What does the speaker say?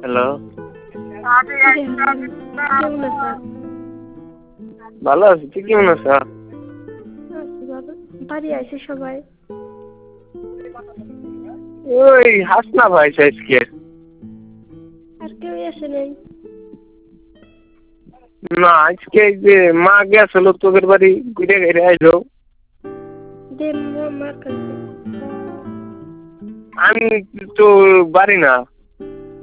Hello, কেমন আছো? ভালো আছি, তুই কেমন আছো? আছি ভালো। বাড়ি আইছে সবাই? ওই হাসনা ভাই আজকে। আর কেউ আসে নাই? না, আজকে এই যে মা গেছিল তোদের বাড়ি ঘুরে ঘুরে আইলো। দে মার কাছে। আমি তো বাড়ি না।